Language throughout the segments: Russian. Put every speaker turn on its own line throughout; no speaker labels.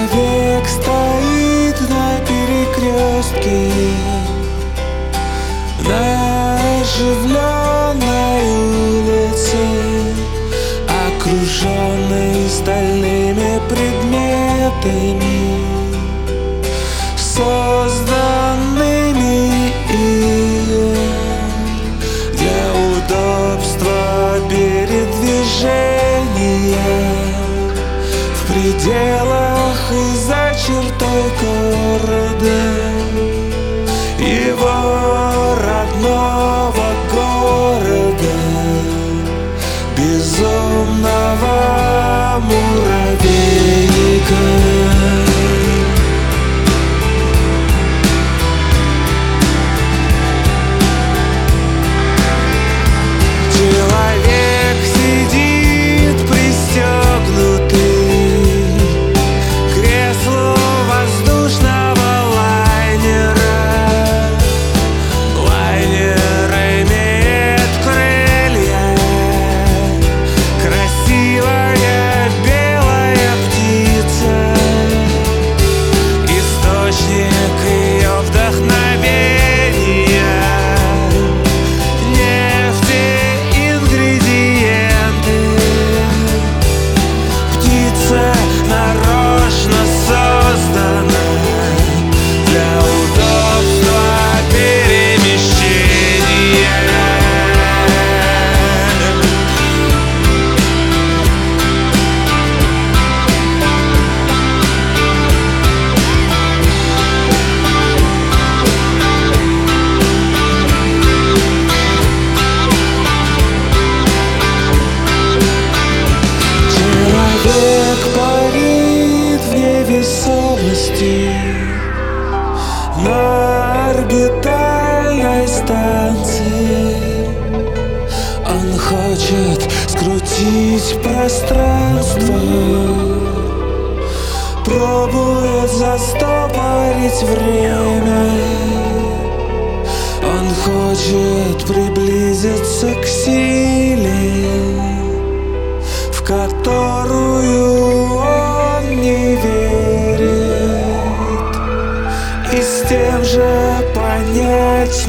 Человек стоит на перекрестке, на оживленной улице, окруженный стальными предметами, созданными им для удобства передвижения в пределах и за чертой города, его родного города, безумного муравейника. Человек сидит пристегнутый к креслу воздушного лайнера. Лайнер имеет крылья, красивая белая птица, источник ее вдохновения. Нарочно создана для удобства перемещения. Человек парит в невесомости на орбитальной станции. Он хочет скрутить пространство, пробует застопорить время. Он хочет приблизиться к силе, в которую он не верит, и с тем же понять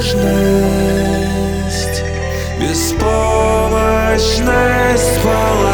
ничтожность, беспомощность.